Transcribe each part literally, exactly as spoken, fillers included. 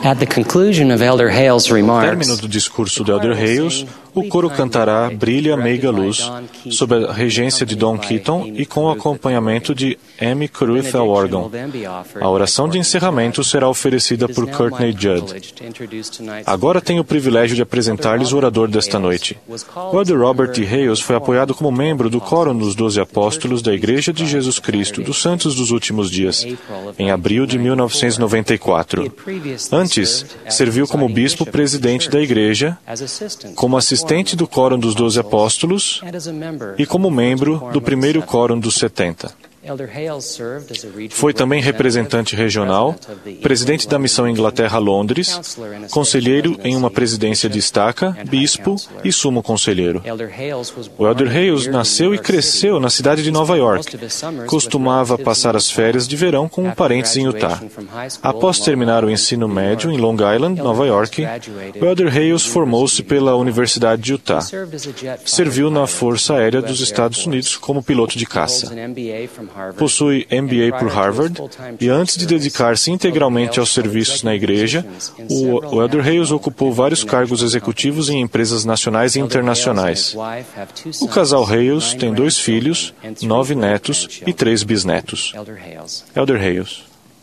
At the conclusion of Elder Hale's No remarks, término do discurso de Elder Hales, o coro cantará Brilha Meiga Luz, sob a regência de Don Keaton e com o acompanhamento de Amy Carruth ao órgão. A oração de encerramento será oferecida por Courtney Judd. Agora tenho o privilégio de apresentar-lhes o orador desta noite. O Elder Robert D. Hales foi apoiado como membro do Quórum dos Doze Apóstolos da Igreja de Jesus Cristo dos Santos dos Últimos Dias, em abril de mil novecentos e noventa e quatro. Antes, serviu como bispo presidente da Igreja, como assistente do Quórum dos Doze Apóstolos e como membro do primeiro Quórum dos setenta. Foi também representante regional, presidente da Missão Inglaterra-Londres, conselheiro em uma presidência de estaca, bispo e sumo conselheiro. O Elder Hales nasceu e cresceu na cidade de Nova York. Costumava passar as férias de verão com parentes em Utah. Após terminar o ensino médio em Long Island, Nova York, o Elder Hales formou-se pela Universidade de Utah. Serviu na Força Aérea dos Estados Unidos como piloto de caça. Possui M B A por Harvard e, antes de dedicar-se integralmente aos serviços na igreja, o, o Elder Hales ocupou vários cargos executivos em empresas nacionais e internacionais. O casal Hales tem dois filhos, nove netos e três bisnetos. Elder Hales.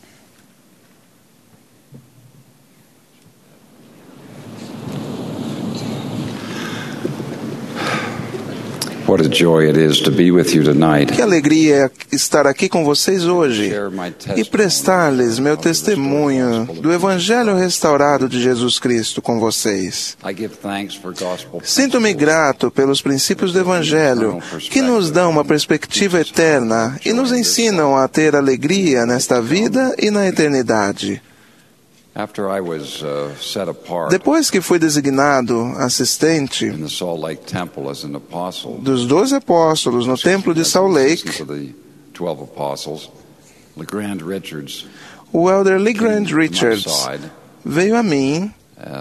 What a joy it is to be with you tonight. Que alegria estar aqui com vocês hoje e prestar-lhes meu testemunho do Evangelho restaurado de Jesus Cristo com vocês. Sinto-me grato pelos princípios do Evangelho que nos dão uma perspectiva eterna e nos ensinam a ter alegria nesta vida e na eternidade. Depois que fui designado assistente dos doze apóstolos no Templo de Salt Lake, o Elder Lee Grant Richards veio a mim.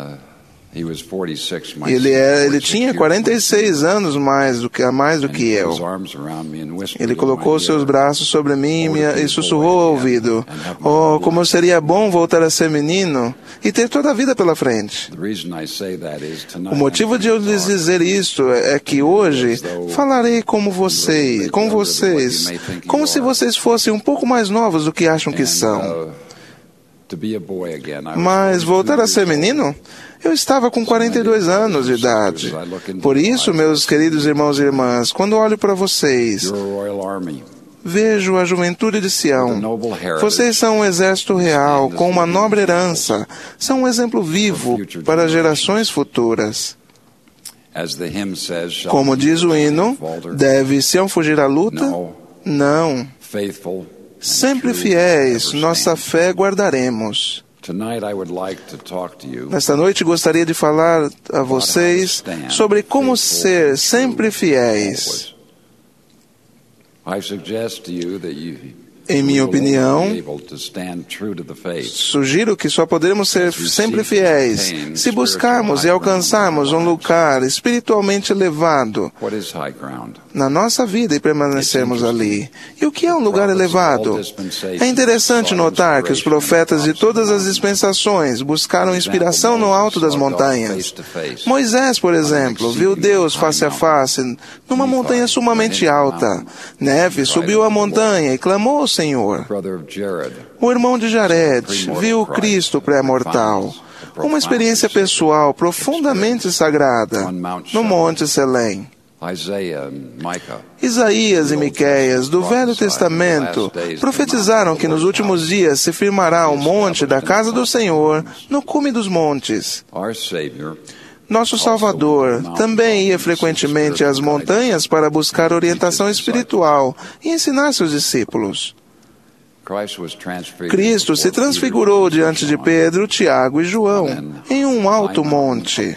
Ele, é, ele tinha quarenta e seis anos mais do que, a mais do que eu. Ele colocou seus braços sobre mim e sussurrou ao ouvido: "Oh, como seria bom voltar a ser menino e ter toda a vida pela frente." O motivo de eu lhes dizer isto é que hoje falarei como vocês, com vocês, como se vocês fossem um pouco mais novos do que acham que são. Mas voltar a ser menino? Eu estava com quarenta e dois anos de idade. Por isso, meus queridos irmãos e irmãs, quando olho para vocês, vejo a juventude de Sião. Vocês são um exército real, com uma nobre herança. São um exemplo vivo para gerações futuras. Como diz o hino, deve Sião fugir à luta? Não. Sempre fiéis, nossa fé guardaremos. Nesta noite gostaria de falar a vocês sobre como ser sempre fiéis. Em minha opinião, sugiro que só poderemos ser sempre fiéis se buscarmos e alcançarmos um lugar espiritualmente elevado na nossa vida e permanecermos ali. E o que é um lugar elevado? É interessante notar que os profetas de todas as dispensações buscaram inspiração no alto das montanhas. Moisés, por exemplo, viu Deus face a face numa montanha sumamente alta. Neve subiu a montanha e clamou ao Senhor. O irmão de Jared viu o Cristo pré-mortal. Uma experiência pessoal profundamente sagrada no Monte Selém. Isaías e Miqueias, do Velho Testamento, profetizaram que nos últimos dias se firmará o monte da casa do Senhor no cume dos montes. Nosso Salvador também ia frequentemente às montanhas para buscar orientação espiritual e ensinar seus discípulos. Cristo se transfigurou diante de Pedro, Tiago e João em um alto monte.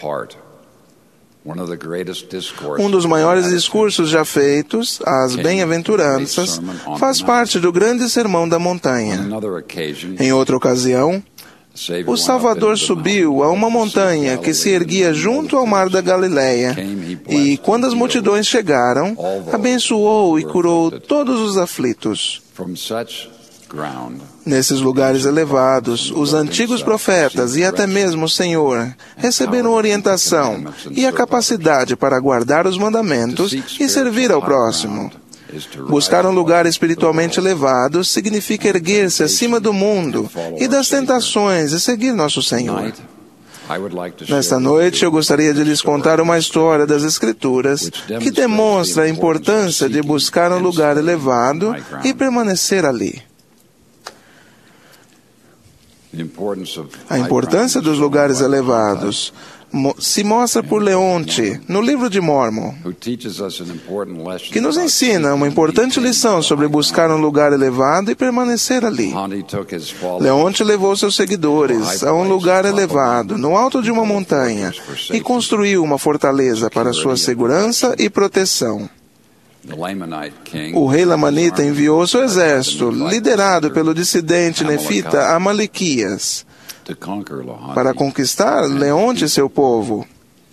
Um dos maiores discursos já feitos, as Bem-aventuranças, faz parte do grande sermão da montanha. Em outra ocasião, o Salvador subiu a uma montanha que se erguia junto ao mar da Galileia e, quando as multidões chegaram, abençoou e curou todos os aflitos. Nesses lugares elevados, os antigos profetas e até mesmo o Senhor receberam orientação e a capacidade para guardar os mandamentos e servir ao próximo. Buscar um lugar espiritualmente elevado significa erguer-se acima do mundo e das tentações e seguir nosso Senhor. Nesta noite, eu gostaria de lhes contar uma história das Escrituras que demonstra a importância de buscar um lugar elevado e permanecer ali. A importância dos lugares elevados se mostra por Leonte, no livro de Mormon, que nos ensina uma importante lição sobre buscar um lugar elevado e permanecer ali. Leonte levou seus seguidores a um lugar elevado, no alto de uma montanha, e construiu uma fortaleza para sua segurança e proteção. O rei Lamanita enviou seu exército, liderado pelo dissidente nefita Amalequias, para conquistar Leonte e seu povo.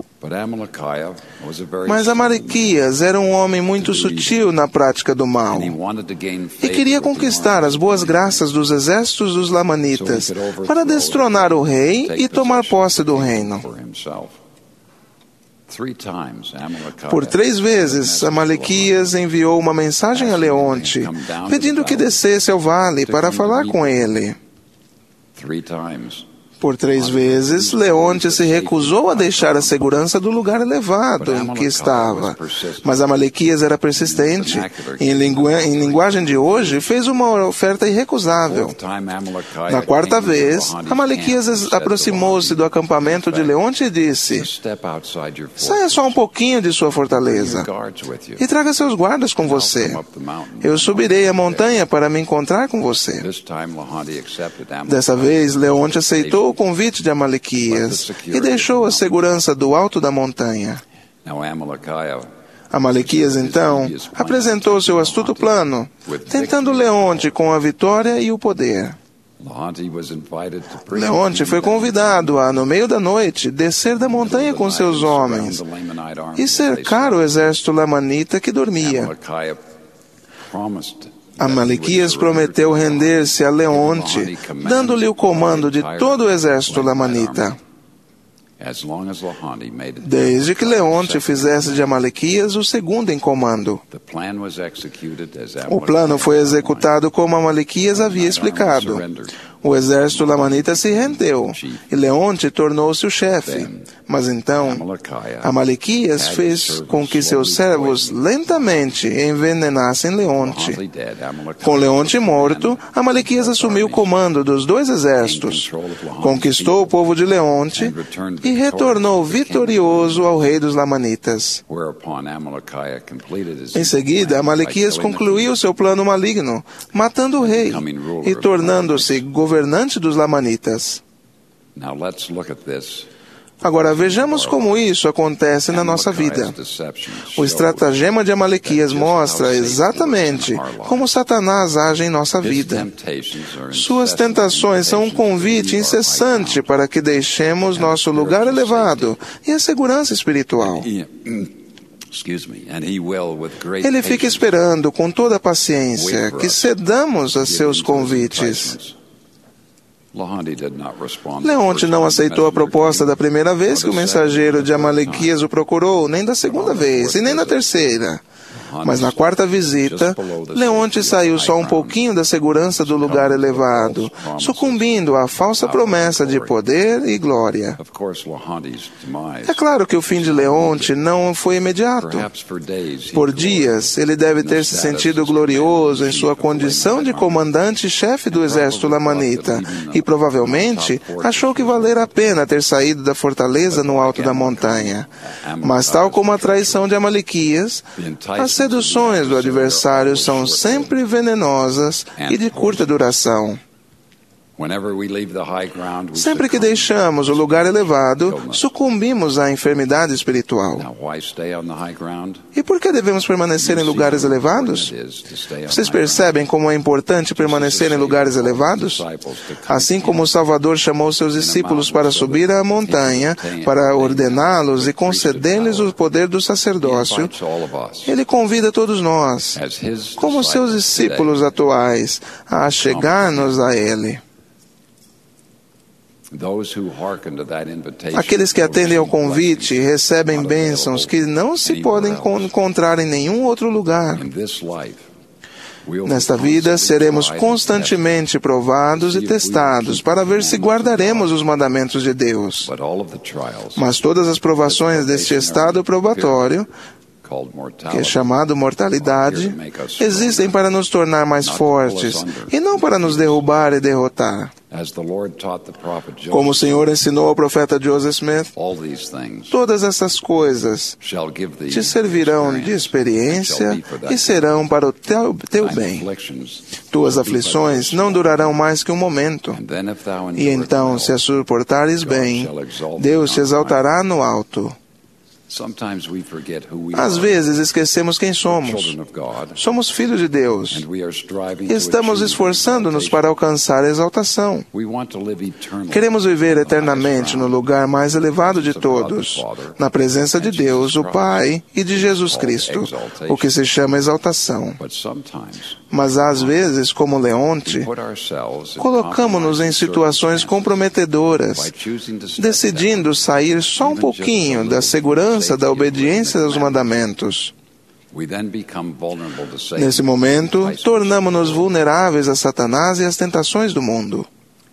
Mas Amalequias era um homem muito sutil na prática do mal e queria conquistar as boas graças dos exércitos dos Lamanitas para destronar o rei e tomar posse do reino. Por três vezes, Amalequias enviou uma mensagem a Leonte, pedindo que descesse ao vale para falar com ele. Por três vezes, Leonte se recusou a deixar a segurança do lugar elevado em que estava. Mas Amalequias era persistente. Em, lingu... em linguagem de hoje, fez uma oferta irrecusável. Na quarta vez, Amalequias aproximou-se do acampamento de Leonte e disse: saia só um pouquinho de sua fortaleza e traga seus guardas com você. Eu subirei a montanha para me encontrar com você. Dessa vez, Leonte aceitou o convite de Amalequias e deixou a segurança do alto da montanha. Amalequias, então, apresentou seu astuto plano, tentando Leonte com a vitória e o poder. Leonte foi convidado a, no meio da noite, descer da montanha com seus homens e cercar o exército lamanita que dormia. Amalequias prometeu render-se a Leonte, dando-lhe o comando de todo o exército lamanita. Desde que Leonte fizesse de Amalequias o segundo em comando. O plano foi executado como Amalequias havia explicado. O exército lamanita se rendeu e Leonte tornou-se o chefe. Mas então, Amalequias fez com que seus servos lentamente envenenassem Leonte. Com Leonte morto, Amalequias assumiu o comando dos dois exércitos, conquistou o povo de Leonte e retornou vitorioso ao rei dos Lamanitas. Em seguida, Amalequias concluiu seu plano maligno, matando o rei e tornando-se governante dos Lamanitas. Agora vejamos como isso acontece na nossa vida. O estratagema de Amalequias mostra exatamente como Satanás age em nossa vida. Suas tentações são um convite incessante para que deixemos nosso lugar elevado e a segurança espiritual. Ele fica esperando com toda a paciência que cedamos a seus convites. Leonte não aceitou a proposta da primeira vez que o mensageiro de Amalequias o procurou, nem da segunda vez, e nem da terceira. Mas na quarta visita, Leonte saiu só um pouquinho da segurança do lugar elevado, sucumbindo à falsa promessa de poder e glória. É claro que o fim de Leonte não foi imediato. Por dias, ele deve ter se sentido glorioso em sua condição de comandante-chefe do exército lamanita, e provavelmente achou que valera a pena ter saído da fortaleza no alto da montanha. Mas tal como a traição de Amalequias, as seduções do adversário são sempre venenosas e de curta duração. Sempre que deixamos o lugar elevado, sucumbimos à enfermidade espiritual. E por que devemos permanecer em lugares elevados? Vocês percebem como é importante permanecer em lugares elevados? Assim como o Salvador chamou seus discípulos para subir à montanha, para ordená-los e conceder-lhes o poder do sacerdócio, Ele convida todos nós, como seus discípulos atuais, a chegar-nos a Ele. Aqueles que atendem ao convite recebem bênçãos que não se podem encontrar em nenhum outro lugar. Nesta vida, seremos constantemente provados e testados para ver se guardaremos os mandamentos de Deus. Mas todas as provações deste estado probatório, que é chamado mortalidade, existem para nos tornar mais fortes e não para nos derrubar e derrotar. Como o Senhor ensinou ao profeta Joseph Smith, todas essas coisas te servirão de experiência e serão para o teu, teu bem. Tuas aflições não durarão mais que um momento. E então, se as suportares bem, Deus te exaltará no alto. Às vezes esquecemos quem somos. Somos filhos de Deus e estamos esforçando-nos para alcançar a exaltação. Queremos viver eternamente no lugar mais elevado de todos, na presença de Deus, o Pai, e de Jesus Cristo, o que se chama exaltação. Mas às vezes, como Leonte, colocamos-nos em situações comprometedoras, decidindo sair só um pouquinho da segurança da obediência aos mandamentos. Nesse momento, tornamos-nos vulneráveis a Satanás e às tentações do mundo.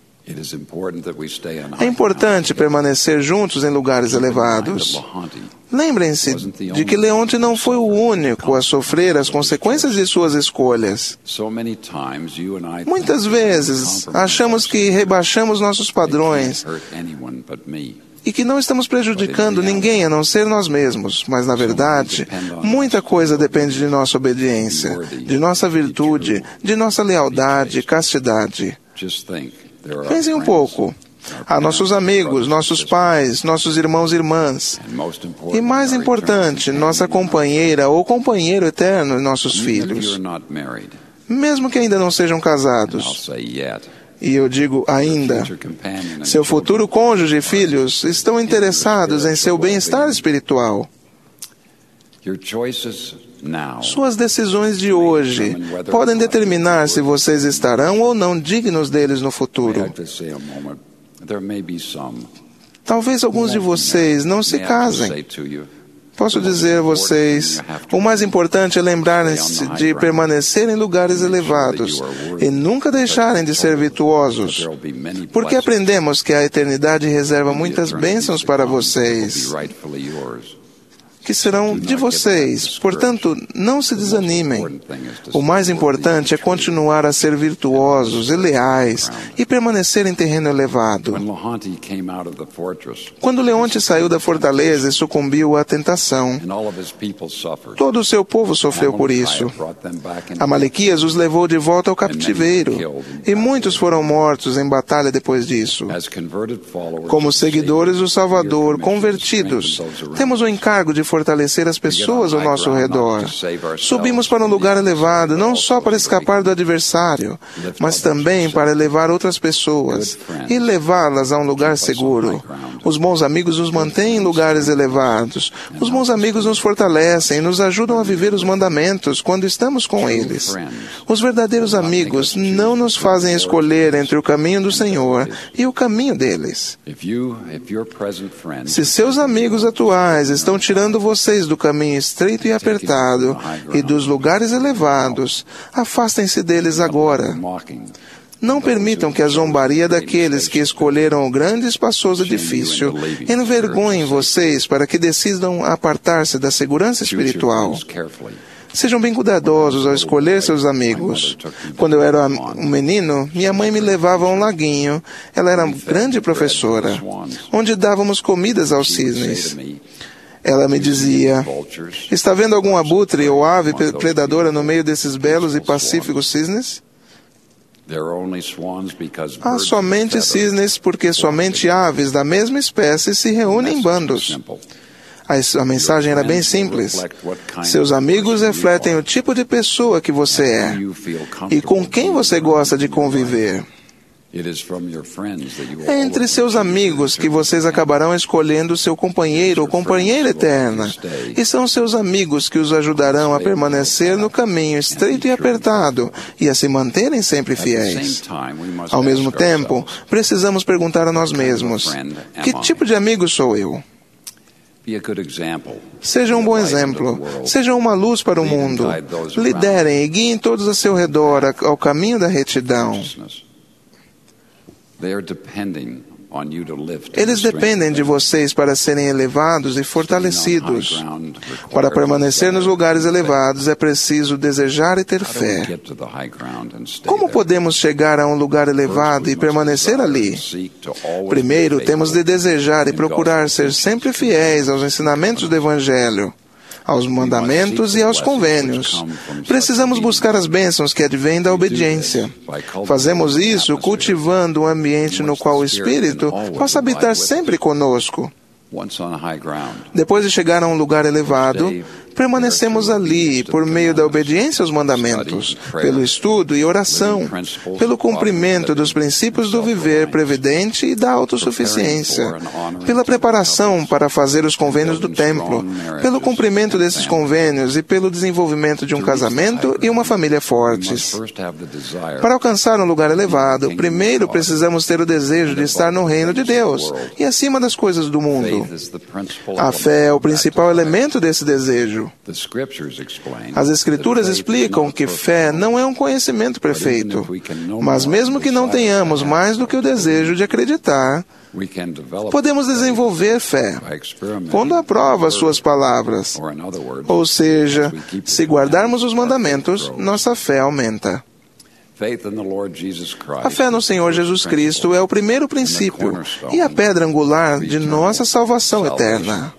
É importante permanecer juntos em lugares elevados. Lembrem-se de que Leonte não foi o único a sofrer as consequências de suas escolhas. Muitas vezes, achamos que rebaixamos nossos padrões e que não estamos prejudicando ninguém a não ser nós mesmos. Mas, na verdade, muita coisa depende de nossa obediência, de nossa virtude, de nossa lealdade e castidade. Pensem um pouco. Há nossos amigos, nossos pais, nossos irmãos e irmãs. E mais importante, nossa companheira ou companheiro eterno, nossos filhos. Mesmo que ainda não sejam casados. E eu digo ainda, seu futuro cônjuge e filhos estão interessados em seu bem-estar espiritual. Suas decisões de hoje podem determinar se vocês estarão ou não dignos deles no futuro. Talvez alguns de vocês não se casem. Posso dizer a vocês, o mais importante é lembrarem-se de permanecer em lugares elevados e nunca deixarem de ser virtuosos, porque aprendemos que a eternidade reserva muitas bênçãos para vocês, que serão de vocês. Portanto, não se desanimem. O mais importante é continuar a ser virtuosos e leais e permanecer em terreno elevado. Quando Leonte saiu da fortaleza e sucumbiu à tentação, todo o seu povo sofreu por isso. Amalequias os levou de volta ao cativeiro, e muitos foram mortos em batalha depois disso. Como seguidores do Salvador, convertidos, temos o encargo de fortalecer as pessoas ao nosso redor. Subimos para um lugar elevado, não só para escapar do adversário, mas também para elevar outras pessoas e levá-las a um lugar seguro. Os bons amigos nos mantêm em lugares elevados. Os bons amigos nos fortalecem e nos ajudam a viver os mandamentos quando estamos com eles. Os verdadeiros amigos não nos fazem escolher entre o caminho do Senhor e o caminho deles. Se seus amigos atuais estão tirando vocês do caminho estreito e apertado e dos lugares elevados, afastem-se deles agora. Não permitam que a zombaria daqueles que escolheram o grande e espaçoso edifício envergonhem vocês para que decidam apartar-se da segurança espiritual. Sejam bem cuidadosos ao escolher seus amigos. Quando eu era um menino, minha mãe me levava a um laguinho. Ela era grande professora, onde dávamos comidas aos cisnes. Ela me dizia, está vendo algum abutre ou ave predadora no meio desses belos e pacíficos cisnes? Há somente cisnes porque somente aves da mesma espécie se reúnem em bandos. A mensagem era bem simples. Seus amigos refletem o tipo de pessoa que você é e com quem você gosta de conviver. É entre seus amigos que vocês acabarão escolhendo seu companheiro ou companheira eterna. E são seus amigos que os ajudarão a permanecer no caminho estreito e apertado e a se manterem sempre fiéis. Ao mesmo tempo, precisamos perguntar a nós mesmos: que tipo de amigo sou eu? Seja um bom exemplo. Seja uma luz para o mundo. Liderem e guiem todos a seu redor ao caminho da retidão. Eles dependem de vocês para serem elevados e fortalecidos. Para permanecer nos lugares elevados, é preciso desejar e ter fé. Como podemos chegar a um lugar elevado e permanecer ali? Primeiro, temos de desejar e procurar ser sempre fiéis aos ensinamentos do Evangelho, aos mandamentos e aos convênios. Precisamos buscar as bênçãos que advêm da obediência. Fazemos isso cultivando um ambiente no qual o Espírito possa habitar sempre conosco. Depois de chegar a um lugar elevado, permanecemos ali por meio da obediência aos mandamentos, pelo estudo e oração, pelo cumprimento dos princípios do viver previdente e da autossuficiência, pela preparação para fazer os convênios do templo, pelo cumprimento desses convênios e pelo desenvolvimento de um casamento e uma família fortes. Para alcançar um lugar elevado, primeiro precisamos ter o desejo de estar no reino de Deus e acima das coisas do mundo. A fé é o principal elemento desse desejo. As Escrituras explicam que fé não é um conhecimento perfeito, mas mesmo que não tenhamos mais do que o desejo de acreditar, podemos desenvolver fé, pondo à prova as suas palavras. Ou seja, se guardarmos os mandamentos, nossa fé aumenta. A fé no Senhor Jesus Cristo é o primeiro princípio e a pedra angular de nossa salvação eterna.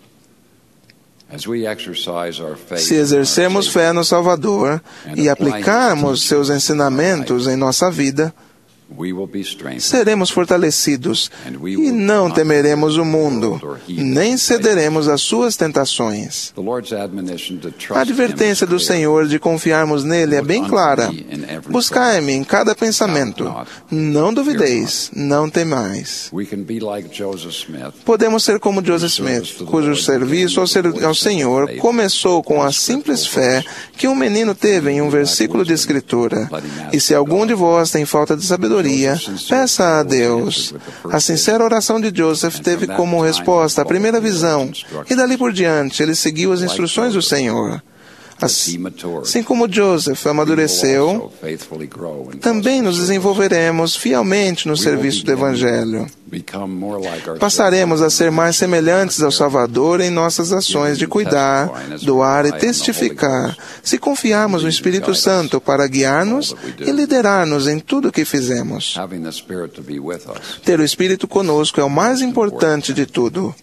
Se exercermos fé no Salvador e aplicarmos seus ensinamentos em nossa vida, seremos fortalecidos e não temeremos o mundo, nem cederemos às suas tentações. A advertência do Senhor de confiarmos nele é bem clara. Buscai-me em cada pensamento. Não duvideis, não temais. Podemos ser como Joseph Smith, cujo serviço ao Senhor começou com a simples fé que um menino teve em um versículo de Escritura. E se algum de vós tem falta de sabedoria, peça a Deus. A sincera oração de Joseph teve como resposta a primeira visão, e dali por diante ele seguiu as instruções do Senhor. Assim, assim como Joseph amadureceu, também nos desenvolveremos fielmente no serviço do Evangelho. Passaremos a ser mais semelhantes ao Salvador em nossas ações de cuidar, doar e testificar, se confiarmos no Espírito Santo para guiar-nos e liderar-nos em tudo o que fizemos. Ter o Espírito conosco é o mais importante de tudo.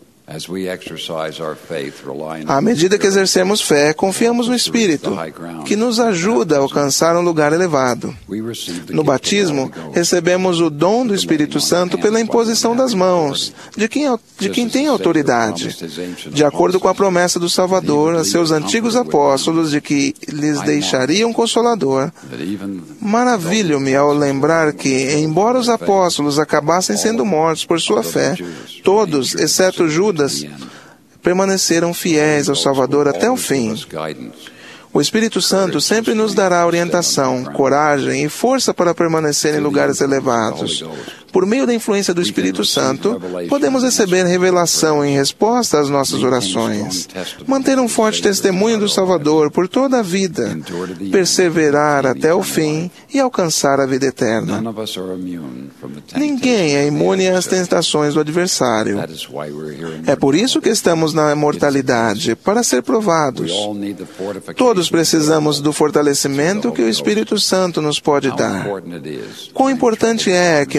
À medida que exercemos fé, confiamos no Espírito, que nos ajuda a alcançar um lugar elevado. No batismo, recebemos o dom do Espírito Santo pela imposição das mãos, de quem, de quem tem autoridade, de acordo com a promessa do Salvador a seus antigos apóstolos de que lhes deixaria um Consolador. Maravilho-me ao lembrar que, embora os apóstolos acabassem sendo mortos por sua fé, todos, exceto Judas, permaneceram fiéis ao Salvador até o fim. O Espírito Santo sempre nos dará orientação, coragem e força para permanecer em lugares elevados. Por meio da influência do Espírito Santo, podemos receber revelação em resposta às nossas orações, manter um forte testemunho do Salvador por toda a vida, perseverar até o fim e alcançar a vida eterna. Ninguém é imune às tentações do adversário. É por isso que estamos na imortalidade, para ser provados. Todos precisamos do fortalecimento que o Espírito Santo nos pode dar. Quão importante é que nos momentos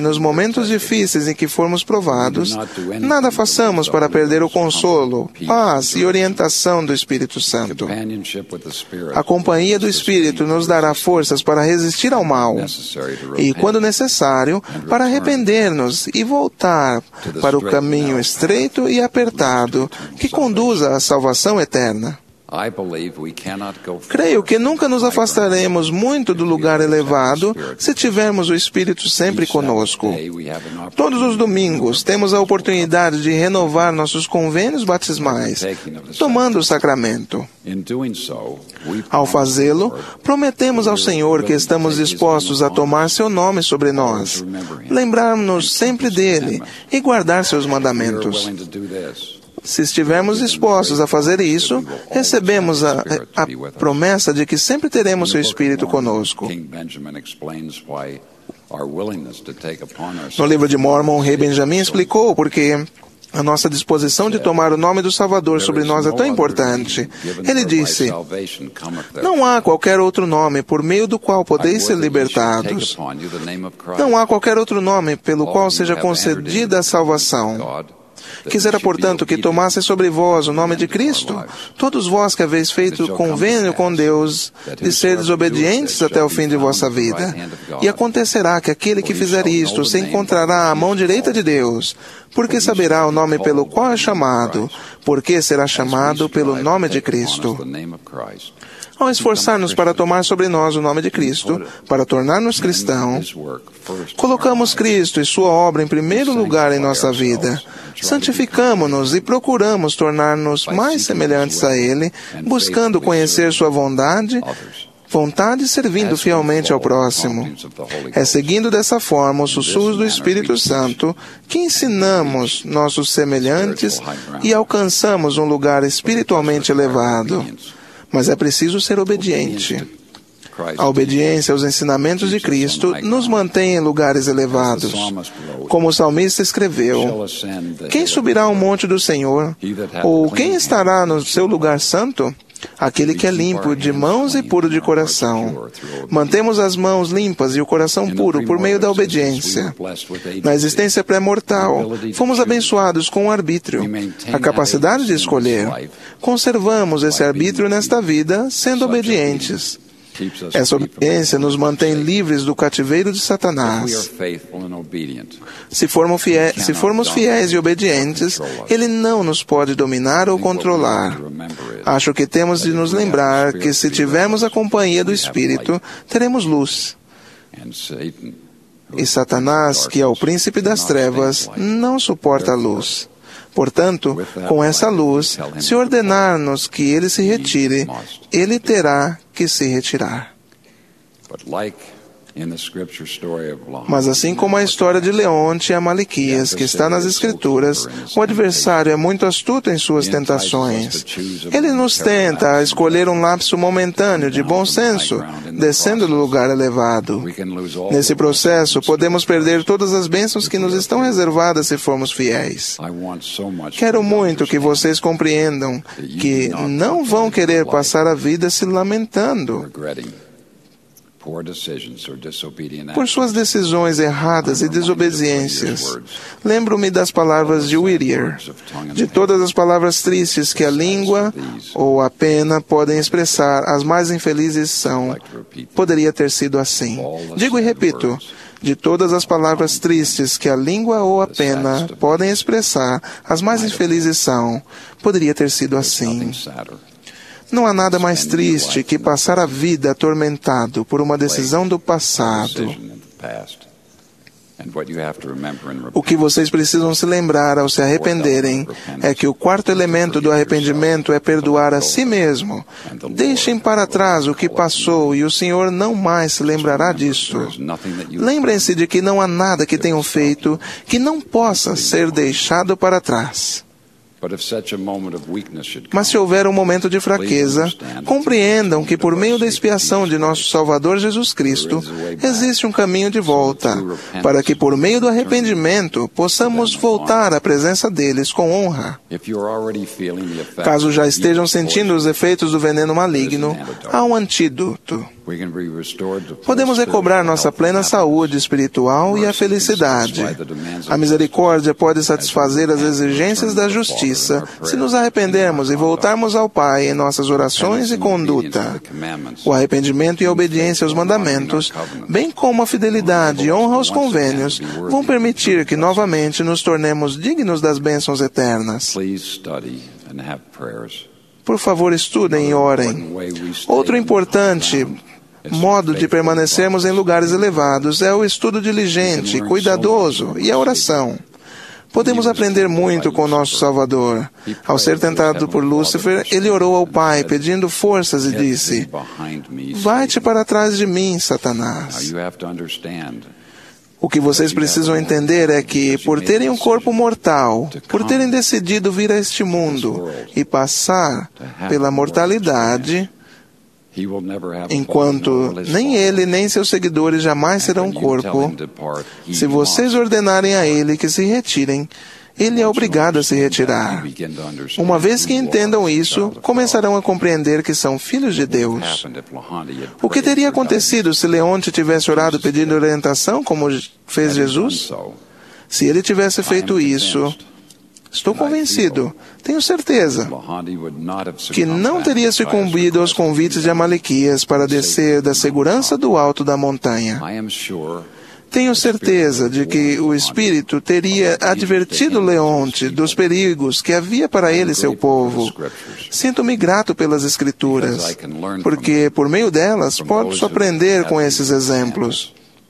momentos difíceis em que formos provados, nada façamos para perder o consolo, paz e orientação do Espírito Santo. A companhia do Espírito nos dará forças para resistir ao mal e, quando necessário, para arrepender-nos e voltar para o caminho estreito e apertado que conduz à salvação eterna. Creio que nunca nos afastaremos muito do lugar elevado se tivermos o Espírito sempre conosco. Todos os domingos temos a oportunidade de renovar nossos convênios batismais, tomando o sacramento. Ao fazê-lo, prometemos ao Senhor que estamos dispostos a tomar seu nome sobre nós, lembrar-nos sempre dele e guardar seus mandamentos. Se estivermos dispostos a fazer isso, recebemos a, a promessa de que sempre teremos seu Espírito conosco. No livro de Mormon, o rei Benjamim explicou porque a nossa disposição de tomar o nome do Salvador sobre nós é tão importante. Ele disse: não há qualquer outro nome por meio do qual podeis ser libertados. Não há qualquer outro nome pelo qual seja concedida a salvação. Quisera, portanto, que tomasse sobre vós o nome de Cristo, todos vós que haveis feito convênio com Deus de ser desobedientes até o fim de vossa vida. E acontecerá que aquele que fizer isto se encontrará à mão direita de Deus, porque saberá o nome pelo qual é chamado, porque será chamado pelo nome de Cristo. Ao esforçar-nos para tomar sobre nós o nome de Cristo, para tornar-nos cristãos, colocamos Cristo e sua obra em primeiro lugar em nossa vida. Santificamo-nos e procuramos tornar-nos mais semelhantes a Ele, buscando conhecer sua vontade, vontade e servindo fielmente ao próximo. É seguindo dessa forma os sussurros do Espírito Santo que ensinamos nossos semelhantes e alcançamos um lugar espiritualmente elevado. Mas é preciso ser obediente. A obediência aos ensinamentos de Cristo nos mantém em lugares elevados. Como o salmista escreveu: quem subirá ao monte do Senhor? Ou quem estará no seu lugar santo? Aquele que é limpo de mãos e puro de coração. Mantemos as mãos limpas e o coração puro por meio da obediência. Na existência pré-mortal, fomos abençoados com o arbítrio, a capacidade de escolher. Conservamos esse arbítrio nesta vida, sendo obedientes. Essa obediência nos mantém livres do cativeiro de Satanás. Se formos fiéis, se formos fiéis e obedientes, ele não nos pode dominar ou controlar. Acho que temos de nos lembrar que se tivermos a companhia do Espírito, teremos luz. E Satanás, que é o príncipe das trevas, não suporta a luz. Portanto, com essa luz, se ordenar-nos que ele se retire, ele terá que se retirar. Mas assim como a história de Leonte e Amalequias, que está nas Escrituras, o adversário é muito astuto em suas tentações. Ele nos tenta a escolher um lapso momentâneo de bom senso, descendo do lugar elevado. Nesse processo, podemos perder todas as bênçãos que nos estão reservadas se formos fiéis. Quero muito que vocês compreendam que não vão querer passar a vida se lamentando por suas decisões erradas e desobediências. Lembro-me das palavras de Whittier: de todas as palavras tristes que a língua ou a pena podem expressar, as mais infelizes são. Poderia ter sido assim. Digo e repito: de todas as palavras tristes que a língua ou a pena podem expressar, as mais infelizes são. Poderia ter sido assim. Não há nada mais triste que passar a vida atormentado por uma decisão do passado. O que vocês precisam se lembrar ao se arrependerem é que o quarto elemento do arrependimento é perdoar a si mesmo. Deixem para trás o que passou e o Senhor não mais se lembrará disso. Lembrem-se de que não há nada que tenham feito que não possa ser deixado para trás. Mas se houver um momento de fraqueza, compreendam que por meio da expiação de nosso Salvador Jesus Cristo, existe um caminho de volta, para que por meio do arrependimento possamos voltar à presença deles com honra. Caso já estejam sentindo os efeitos do veneno maligno, há um antídoto. Podemos recobrar nossa plena saúde espiritual e a felicidade. A misericórdia pode satisfazer as exigências da justiça se nos arrependermos e voltarmos ao Pai em nossas orações e conduta. O arrependimento e a obediência aos mandamentos, bem como a fidelidade e honra aos convênios, vão permitir que novamente nos tornemos dignos das bênçãos eternas. Por favor, estudem e orem. Outro importante modo de permanecermos em lugares elevados é o estudo diligente, cuidadoso e a oração. Podemos aprender muito com nosso Salvador. Ao ser tentado por Lúcifer, ele orou ao Pai, pedindo forças e disse: "Vai-te para trás de mim, Satanás." O que vocês precisam entender é que, por terem um corpo mortal, por terem decidido vir a este mundo e passar pela mortalidade, enquanto nem ele nem seus seguidores jamais serão corpo, se vocês ordenarem a ele que se retirem, ele é obrigado a se retirar. Uma vez que entendam isso, começarão a compreender que são filhos de Deus. O que teria acontecido se Leonte tivesse orado pedindo orientação, como fez Jesus? Se ele tivesse feito isso, estou convencido, tenho certeza, que não teria sucumbido aos convites de Amalequias para descer da segurança do alto da montanha. Tenho certeza de que o Espírito teria advertido Leonte dos perigos que havia para ele e seu povo. Sinto-me grato pelas Escrituras, porque por meio delas posso aprender com esses exemplos.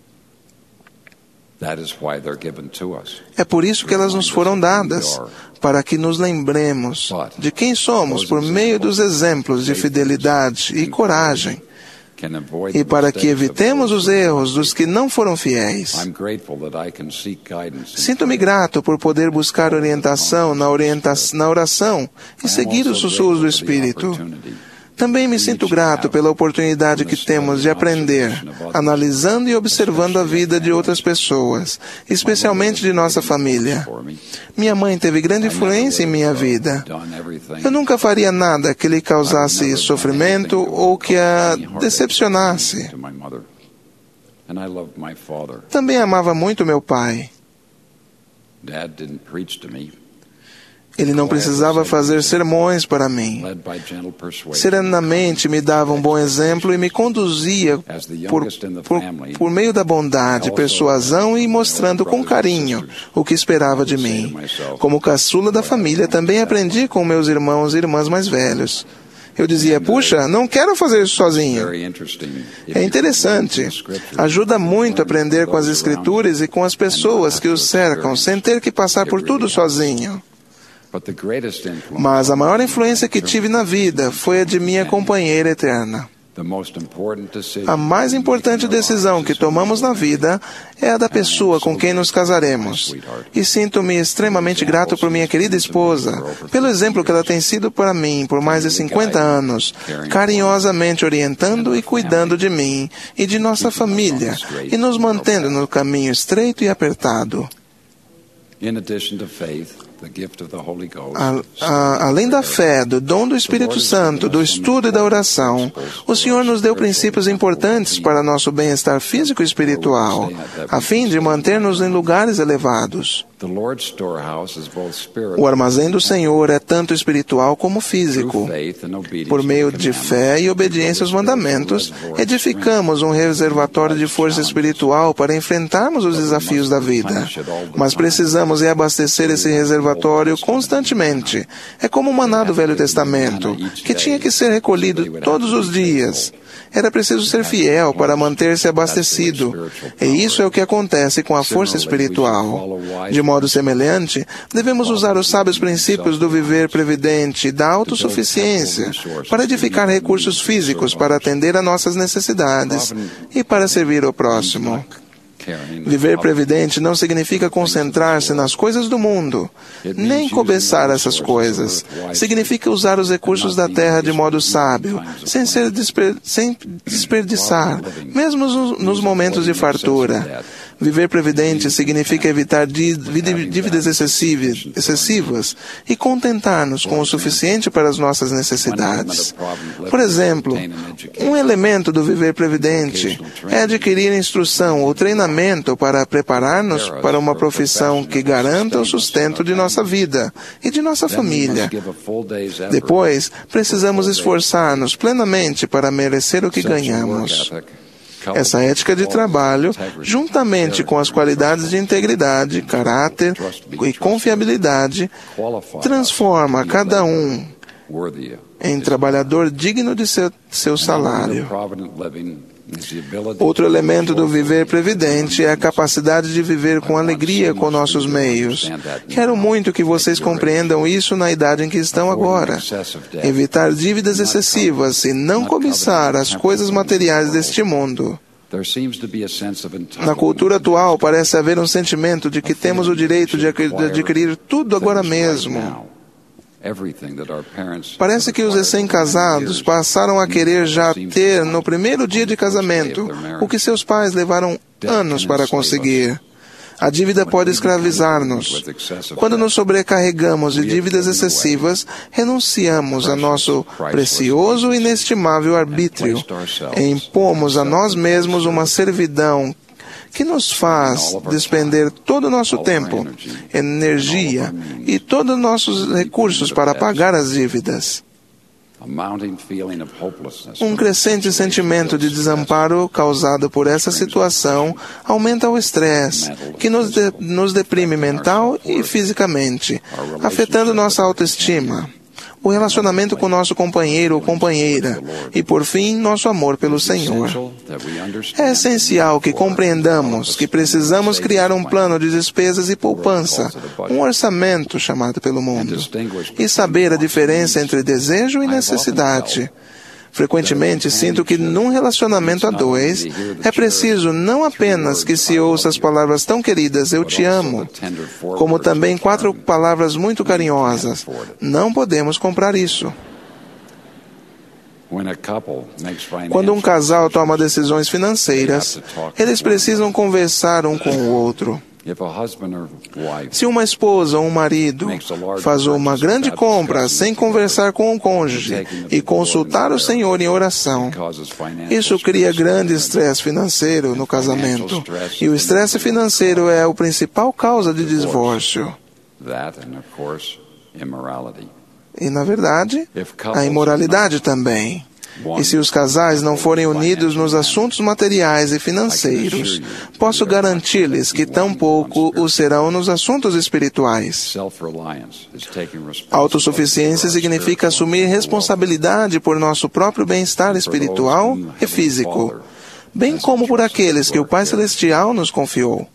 É por isso que elas nos foram dadas, para que nos lembremos de quem somos por meio dos exemplos de fidelidade e coragem, e para que evitemos os erros dos que não foram fiéis. Sinto-me grato por poder buscar orientação na, orienta- na oração e seguir os sussurros do Espírito. Também me sinto grato pela oportunidade que temos de aprender, analisando e observando a vida de outras pessoas, especialmente de nossa família. Minha mãe teve grande influência em minha vida. Eu nunca faria nada que lhe causasse sofrimento ou que a decepcionasse. Também amava muito meu pai. Ele não precisava fazer sermões para mim. Serenamente me dava um bom exemplo e me conduzia por, por, por meio da bondade, persuasão e mostrando com carinho o que esperava de mim. Como caçula da família, também aprendi com meus irmãos e irmãs mais velhos. Eu dizia, puxa, não quero fazer isso sozinho. É interessante. Ajuda muito a aprender com as Escrituras e com as pessoas que os cercam, sem ter que passar por tudo sozinho. Mas a maior influência que tive na vida foi a de minha companheira eterna. A mais importante decisão que tomamos na vida é a da pessoa com quem nos casaremos. E sinto-me extremamente grato por minha querida esposa, pelo exemplo que ela tem sido para mim por mais de cinquenta anos, carinhosamente orientando e cuidando de mim e de nossa família, e nos mantendo no caminho estreito e apertado. A, a, além da fé, do dom do Espírito Santo, do estudo e da oração, o Senhor nos deu princípios importantes para nosso bem-estar físico e espiritual, a fim de manter-nos em lugares elevados. O armazém do Senhor é tanto espiritual como físico. Por meio de fé e obediência aos mandamentos, edificamos um reservatório de força espiritual para enfrentarmos os desafios da vida. Mas precisamos reabastecer esse reservatório constantemente. É como o maná do Velho Testamento, que tinha que ser recolhido todos os dias. Era preciso ser fiel para manter-se abastecido. E isso é o que acontece com a força espiritual. De modo semelhante, devemos usar os sábios princípios do viver previdente e da autossuficiência para edificar recursos físicos para atender a nossas necessidades e para servir ao próximo. Viver previdente não significa concentrar-se nas coisas do mundo, nem cobiçar essas coisas. Significa usar os recursos da terra de modo sábio, sem, ser desper- sem desperdiçar, mesmo nos momentos de fartura. Viver previdente significa evitar dívidas excessivas, excessivas e contentar-nos com o suficiente para as nossas necessidades. Por exemplo, um elemento do viver previdente é adquirir instrução ou treinamento para preparar-nos para uma profissão que garanta o sustento de nossa vida e de nossa família. Depois, precisamos esforçar-nos plenamente para merecer o que ganhamos. Essa ética de trabalho, juntamente com as qualidades de integridade, caráter e confiabilidade, transforma cada um em trabalhador digno de seu, seu salário. Outro elemento do viver previdente é a capacidade de viver com alegria com nossos meios. Quero muito que vocês compreendam isso na idade em que estão agora. Evitar dívidas excessivas e não cobiçar as coisas materiais deste mundo. Na cultura atual, parece haver um sentimento de que temos o direito de adquirir tudo agora mesmo. Parece que os recém-casados passaram a querer já ter no primeiro dia de casamento o que seus pais levaram anos para conseguir. A dívida pode escravizar-nos. Quando nos sobrecarregamos de dívidas excessivas, renunciamos a nosso precioso e inestimável arbítrio e impomos a nós mesmos uma servidão que nos faz despender todo o nosso tempo, energia e todos os nossos recursos para pagar as dívidas. Um crescente sentimento de desamparo causado por essa situação aumenta o estresse, que nos, de, nos deprime mental e fisicamente, afetando nossa autoestima, o relacionamento com nosso companheiro ou companheira e, por fim, nosso amor pelo Senhor. É essencial que compreendamos que precisamos criar um plano de despesas e poupança, um orçamento chamado pelo mundo, e saber a diferença entre desejo e necessidade. Frequentemente sinto que num relacionamento a dois, é preciso não apenas que se ouça as palavras tão queridas, eu te amo, como também quatro palavras muito carinhosas. Não podemos comprar isso. Quando um casal toma decisões financeiras, eles precisam conversar um com o outro. Se uma esposa ou um marido faz uma grande compra sem conversar com o cônjuge e consultar o Senhor em oração, isso cria grande estresse financeiro no casamento. E o estresse financeiro é a principal causa de divórcio. E, na verdade, a imoralidade também. E se os casais não forem unidos nos assuntos materiais e financeiros, posso garantir-lhes que tampouco o serão nos assuntos espirituais. Autossuficiência significa assumir responsabilidade por nosso próprio bem-estar espiritual e físico, bem como por aqueles que o Pai Celestial nos confiou.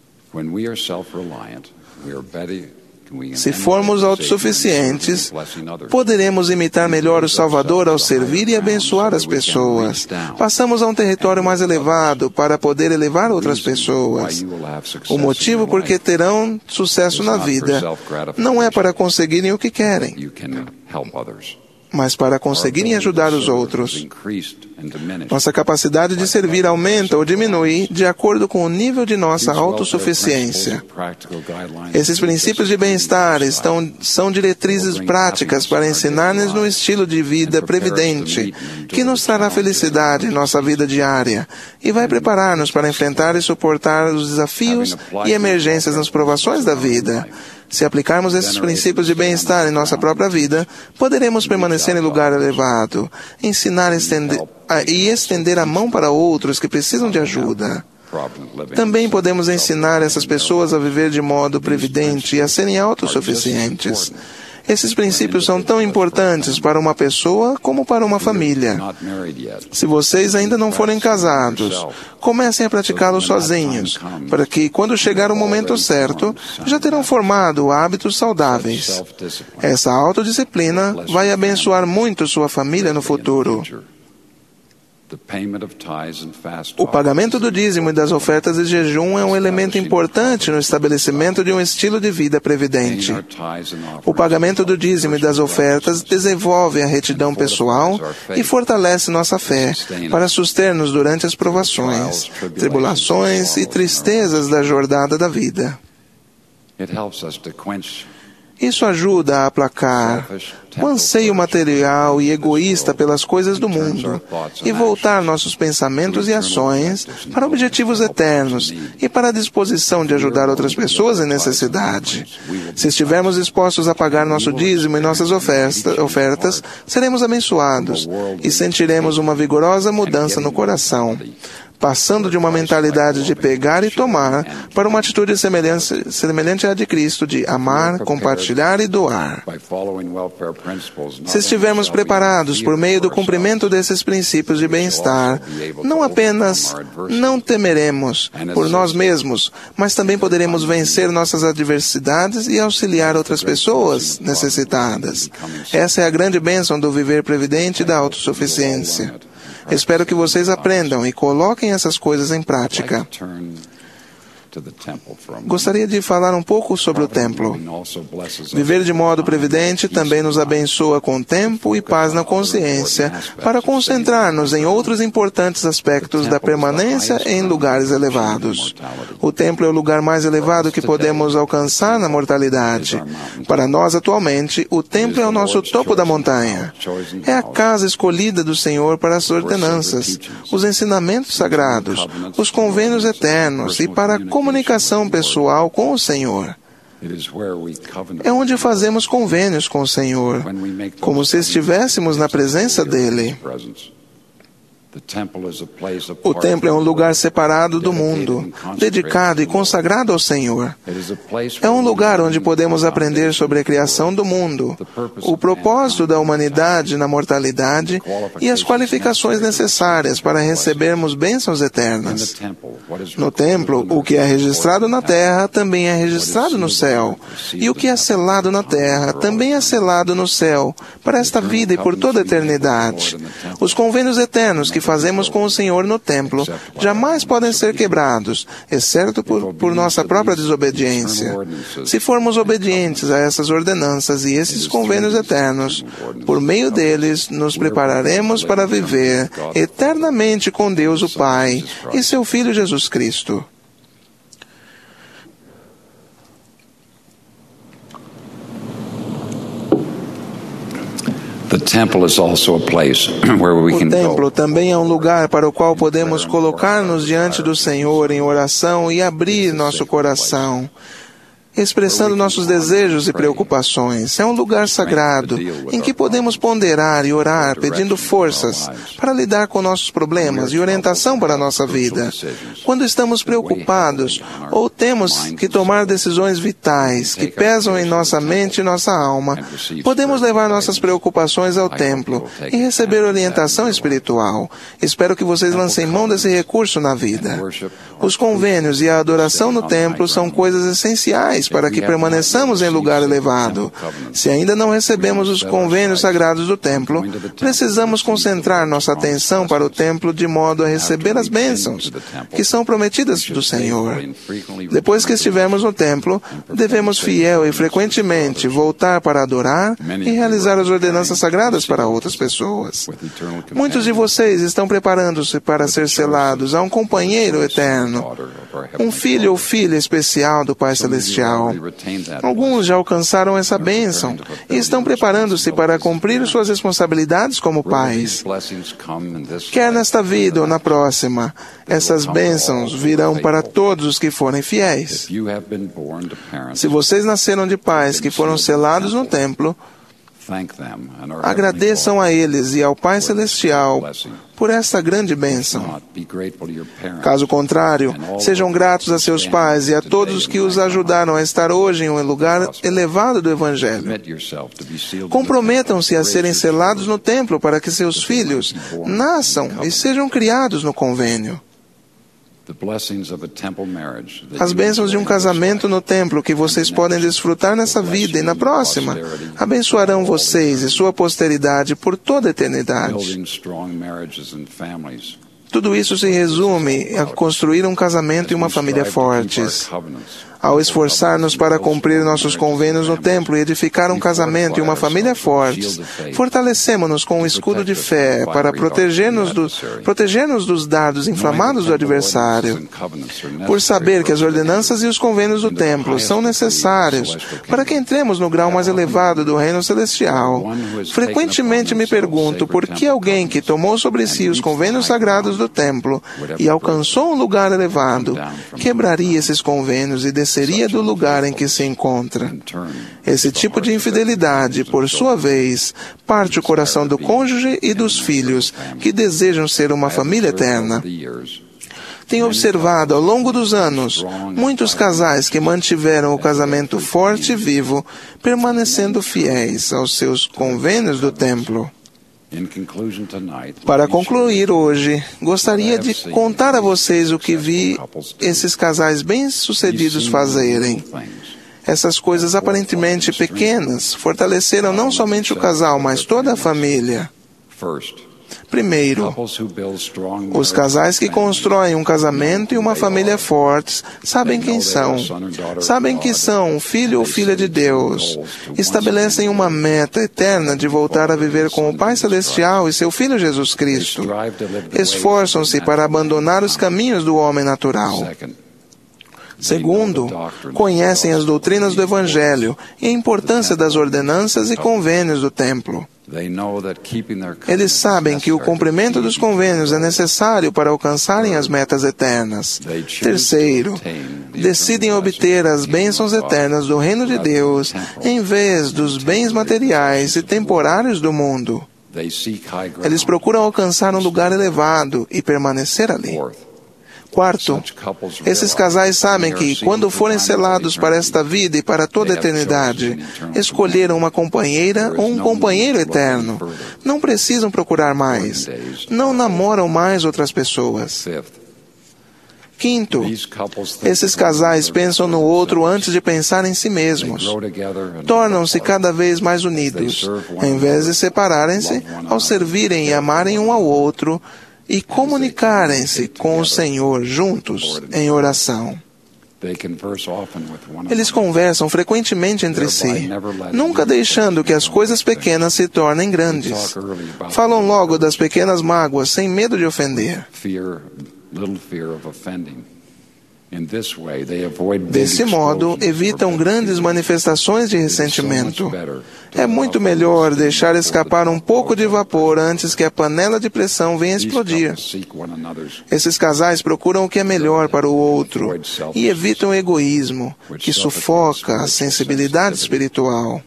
Se formos autossuficientes, poderemos imitar melhor o Salvador ao servir e abençoar as pessoas. Passamos a um território mais elevado para poder elevar outras pessoas. O motivo por que terão sucesso na vida não é para conseguirem o que querem, mas para conseguirem ajudar os outros. Nossa capacidade de servir aumenta ou diminui de acordo com o nível de nossa autossuficiência. Esses princípios de bem-estar estão, são diretrizes práticas para ensinar-nos no estilo de vida previdente, que nos trará felicidade em nossa vida diária e vai preparar-nos para enfrentar e suportar os desafios e emergências nas provações da vida. Se aplicarmos esses princípios de bem-estar em nossa própria vida, poderemos permanecer em lugar elevado, ensinar estender, a, e estender a mão para outros que precisam de ajuda. Também podemos ensinar essas pessoas a viver de modo previdente e a serem autossuficientes. Esses princípios são tão importantes para uma pessoa como para uma família. Se vocês ainda não forem casados, comecem a praticá-los sozinhos, para que, quando chegar o momento certo, já terão formado hábitos saudáveis. Essa autodisciplina vai abençoar muito sua família no futuro. O pagamento do dízimo e das ofertas de jejum é um elemento importante no estabelecimento de um estilo de vida previdente. O pagamento do dízimo e das ofertas desenvolve a retidão pessoal e fortalece nossa fé para suster-nos durante as provações, tribulações e tristezas da jornada da vida. Isso ajuda a aplacar o anseio material e egoísta pelas coisas do mundo e voltar nossos pensamentos e ações para objetivos eternos e para a disposição de ajudar outras pessoas em necessidade. Se estivermos dispostos a pagar nosso dízimo e nossas ofertas, seremos abençoados e sentiremos uma vigorosa mudança no coração, passando de uma mentalidade de pegar e tomar para uma atitude semelhante, semelhante à de Cristo, de amar, compartilhar e doar. Se estivermos preparados por meio do cumprimento desses princípios de bem-estar, não apenas não temeremos por nós mesmos, mas também poderemos vencer nossas adversidades e auxiliar outras pessoas necessitadas. Essa é a grande bênção do viver previdente e da autossuficiência. Espero que vocês aprendam e coloquem essas coisas em prática. Gostaria de falar um pouco sobre o templo. Viver de modo previdente também nos abençoa com tempo e paz na consciência para concentrar-nos em outros importantes aspectos da permanência em lugares elevados. O templo é o lugar mais elevado que podemos alcançar na mortalidade. Para nós, atualmente, o templo é o nosso topo da montanha. É a casa escolhida do Senhor para as ordenanças, os ensinamentos sagrados, os convênios eternos e para a comunicação pessoal com o Senhor. É onde fazemos convênios com o Senhor, como se estivéssemos na presença dele. O templo é um lugar separado do mundo, dedicado e consagrado ao Senhor. É um lugar onde podemos aprender sobre a criação do mundo, o propósito da humanidade na mortalidade e as qualificações necessárias para recebermos bênçãos eternas. No templo, o que é registrado na terra também é registrado no céu, e o que é selado na terra também é selado no céu, para esta vida e por toda a eternidade. Os convênios eternos que fazemos com o Senhor no templo jamais podem ser quebrados, exceto por, por nossa própria desobediência. Se formos obedientes a essas ordenanças e esses convênios eternos, por meio deles nos prepararemos para viver eternamente com Deus o Pai e seu Filho Jesus Cristo. O templo também é um lugar para o qual podemos colocar-nos diante do Senhor em oração e abrir nosso coração, expressando nossos desejos e preocupações. É um lugar sagrado em que podemos ponderar e orar, pedindo forças para lidar com nossos problemas e orientação para a nossa vida. Quando estamos preocupados ou temos que tomar decisões vitais que pesam em nossa mente e nossa alma, podemos levar nossas preocupações ao templo e receber orientação espiritual. Espero que vocês lancem mão desse recurso na vida. Os convênios e a adoração no templo são coisas essenciais para que permaneçamos em lugar elevado. Se ainda não recebemos os convênios sagrados do templo, precisamos concentrar nossa atenção para o templo de modo a receber as bênçãos que são prometidas do Senhor. Depois que estivermos no templo, devemos fiel e frequentemente voltar para adorar e realizar as ordenanças sagradas para outras pessoas. Muitos de vocês estão preparando-se para ser selados a um companheiro eterno, um filho ou filha especial do Pai Celestial. Alguns já alcançaram essa bênção e estão preparando-se para cumprir suas responsabilidades como pais. Quer nesta vida ou na próxima, essas bênçãos virão para todos os que forem fiéis. Se vocês nasceram de pais que foram selados no templo, agradeçam a eles e ao Pai Celestial por essa grande bênção. Caso contrário, sejam gratos a seus pais e a todos os que os ajudaram a estar hoje em um lugar elevado do Evangelho. Comprometam-se a serem selados no templo para que seus filhos nasçam e sejam criados no convênio. As bênçãos de um casamento no templo que vocês podem desfrutar nessa vida e na próxima abençoarão vocês e sua posteridade por toda a eternidade. Tudo isso se resume a construir um casamento e uma família fortes. Ao esforçar-nos para cumprir nossos convênios no templo e edificar um casamento e uma família fortes, fortalecemos-nos com o escudo de fé para proteger-nos do, proteger-nos dos dardos inflamados do adversário. Por saber que as ordenanças e os convênios do templo são necessários para que entremos no grau mais elevado do reino celestial, frequentemente me pergunto por que alguém que tomou sobre si os convênios sagrados do templo e alcançou um lugar elevado, quebraria esses convênios e desceria do lugar em que se encontra. Esse tipo de infidelidade, por sua vez, parte o coração do cônjuge e dos filhos, que desejam ser uma família eterna. Tenho observado ao longo dos anos muitos casais que mantiveram o casamento forte e vivo, permanecendo fiéis aos seus convênios do templo. Para concluir hoje, gostaria de contar a vocês o que vi esses casais bem-sucedidos fazerem. Essas coisas aparentemente pequenas fortaleceram não somente o casal, mas toda a família. Primeiro, os casais que constroem um casamento e uma família fortes sabem quem são. Sabem que são filho ou filha de Deus. Estabelecem uma meta eterna de voltar a viver com o Pai Celestial e seu Filho Jesus Cristo. Esforçam-se para abandonar os caminhos do homem natural. Segundo, conhecem as doutrinas do Evangelho e a importância das ordenanças e convênios do templo. Eles sabem que o cumprimento dos convênios é necessário para alcançarem as metas eternas. Terceiro, decidem obter as bênçãos eternas do reino de Deus em vez dos bens materiais e temporários do mundo. Eles procuram alcançar um lugar elevado e permanecer ali. Quarto, esses casais sabem que, quando forem selados para esta vida e para toda a eternidade, escolheram uma companheira ou um companheiro eterno. Não precisam procurar mais. Não namoram mais outras pessoas. Quinto, esses casais pensam no outro antes de pensar em si mesmos. Tornam-se cada vez mais unidos, em vez de separarem-se, ao servirem e amarem um ao outro, e comunicarem-se com o Senhor juntos em oração. Eles conversam frequentemente entre si, nunca deixando que as coisas pequenas se tornem grandes. Falam logo das pequenas mágoas sem medo de ofender. Desse modo, evitam grandes manifestações de ressentimento. É muito melhor deixar escapar um pouco de vapor antes que a panela de pressão venha explodir. Esses casais procuram o que é melhor para o outro e evitam o egoísmo, que sufoca a sensibilidade espiritual.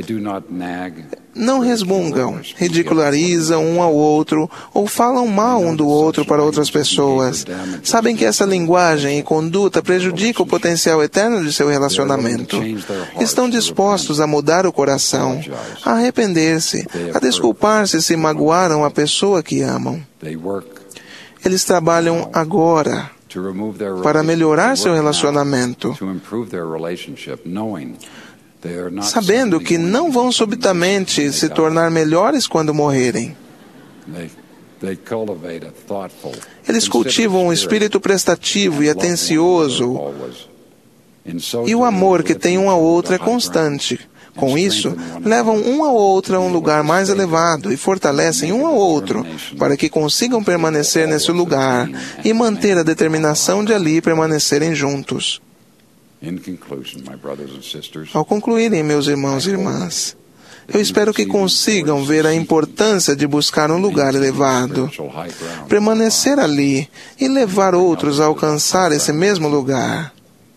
Não resmungam, ridicularizam um ao outro ou falam mal um do outro para outras pessoas. Sabem que essa linguagem e conduta prejudica o potencial eterno de seu relacionamento. Estão dispostos a mudar o coração, a arrepender-se, a desculpar-se se magoaram a pessoa que amam. Eles trabalham agora para melhorar seu relacionamento, sabendo que não vão subitamente se tornar melhores quando morrerem. Eles cultivam um espírito prestativo e atencioso, e o amor que tem um ao outro é constante. Com isso, levam um ao outro a um lugar mais elevado e fortalecem um ao outro para que consigam permanecer nesse lugar e manter a determinação de ali permanecerem juntos. Ao concluírem, meus irmãos e irmãs, eu espero que consigam ver a importância de buscar um lugar elevado, permanecer ali e levar outros a alcançar esse mesmo lugar.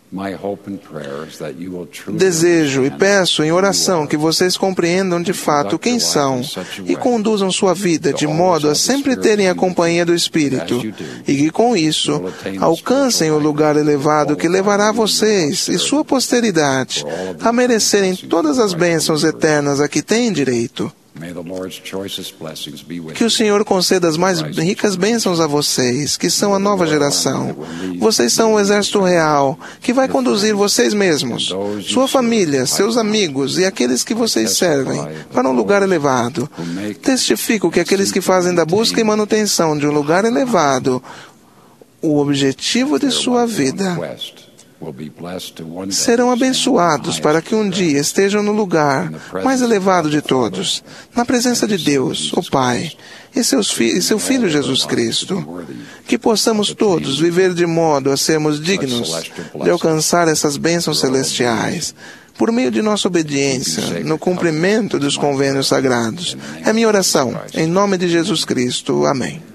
Desejo e peço em oração que vocês compreendam de fato quem são e conduzam sua vida de modo a sempre terem a companhia do Espírito e que, com isso, alcancem o lugar elevado que levará vocês e sua posteridade a merecerem todas as bênçãos eternas a que têm direito. Que o Senhor conceda as mais ricas bênçãos a vocês, que são a nova geração. Vocês são o exército real, que vai conduzir vocês mesmos, sua família, seus amigos e aqueles que vocês servem, para um lugar elevado. Testifico que aqueles que fazem da busca e manutenção de um lugar elevado o objetivo de sua vida serão abençoados para que um dia estejam no lugar mais elevado de todos, na presença de Deus, o Pai, e, seus fi- e seu Filho Jesus Cristo. Que possamos todos viver de modo a sermos dignos de alcançar essas bênçãos celestiais, por meio de nossa obediência no cumprimento dos convênios sagrados. É minha oração, em nome de Jesus Cristo. Amém.